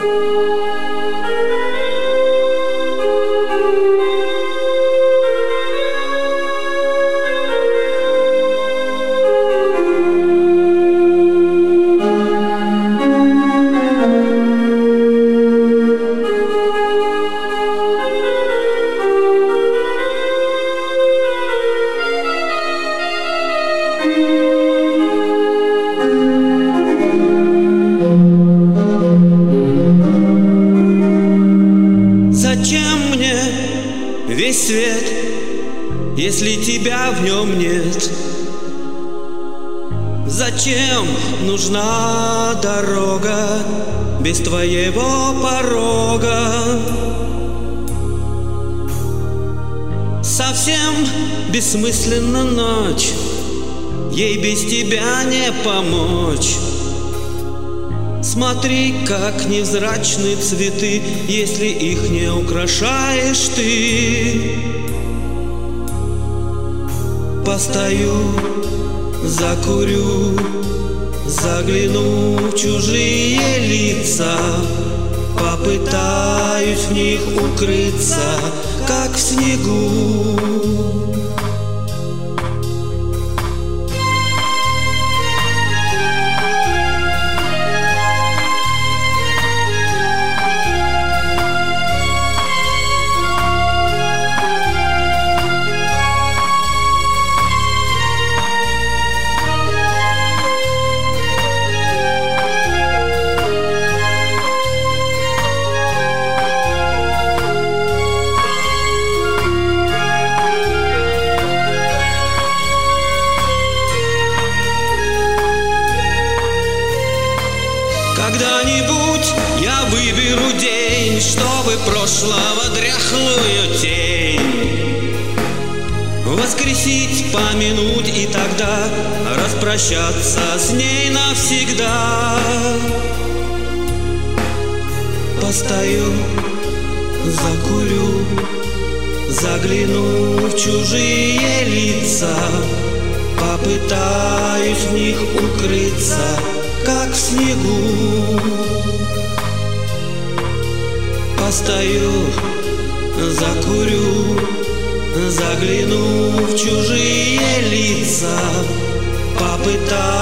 Зачем мне весь свет, если тебя в нем нет? Зачем нужна дорога без твоего порога? Совсем бессмысленна ночь, ей без тебя не помочь. Смотри, как невзрачны цветы, если их не украшаешь ты. Постою, закурю, загляну в чужие лица, попытаюсь в них укрыться, как в снегу. Когда-нибудь я выберу день, чтобы прошлого дряхлую тень воскресить, помянуть и тогда распрощаться с ней навсегда. Постою, закурю, загляну в чужие лица, попытаюсь в них укрыться, как в снегу. Постою, закурю, загляну в чужие лица, попытаюсь